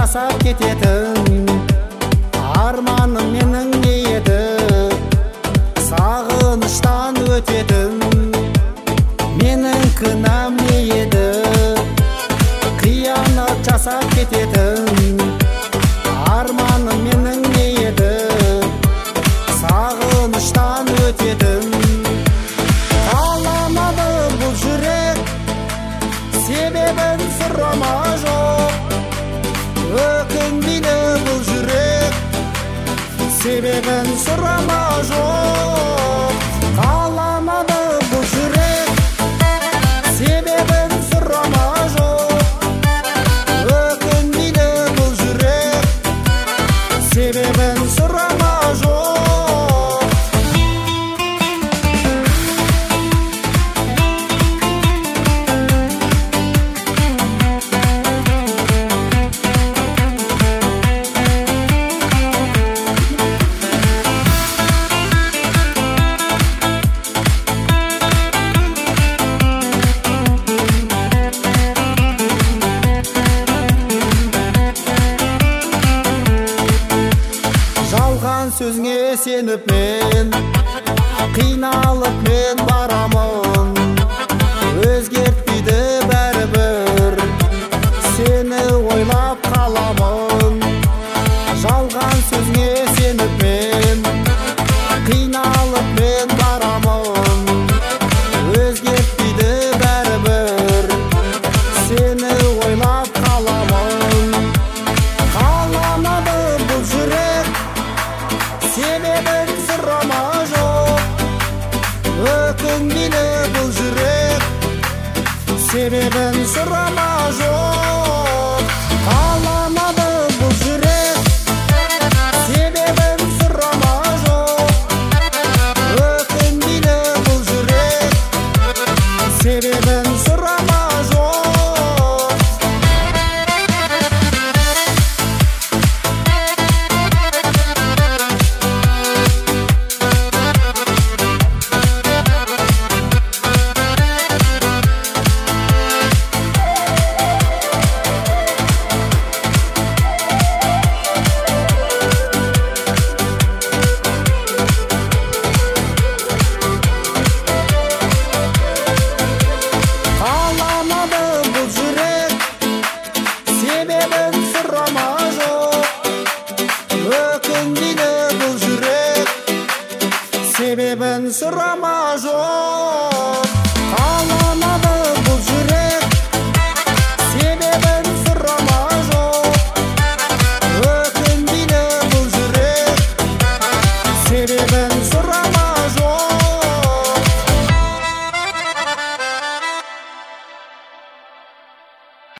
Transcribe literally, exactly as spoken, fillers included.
жасап кететін. Арманым менің не еді, сағыныштан өтетін. Менің кінәм не еді, қиянат жасап кететін. Арманым менің не еді, сағыныштан өтетін. Қаламады бұл жүрек, себебін сұрама жоқ. Өкінбейді бұл жүрек, себебін сұрама жоқ. Қаламады бұл жүрек, себебін сұрама жоқ. Өкінбейді бұл жүрек, себебін сұрама жоқ. Жалған сөзіңе сеніп мен, қиналып мен барамын. Өзгертпейді бәрібір, сені ойлап қаламын. Жалған сөзіңе сеніп мен, қиналып мен барамын. Өзгертпейді бәрібір, сені ойлап қаламын. Қаламады бұл жүрек, себебін сұрама жоқ. Өкінбейді бұл жүрек, себебін сұрама жоқ. Қаламады бұл жүрек, себебін сұрама жоқ. Өкінбейді бұл жүрек, себебін сұрама жоқ. Қаламады бұл жүрек, себебін сұрама жоқ. Өкінбейді бұл жүрек, себебін сұрама жоқ. Қаламады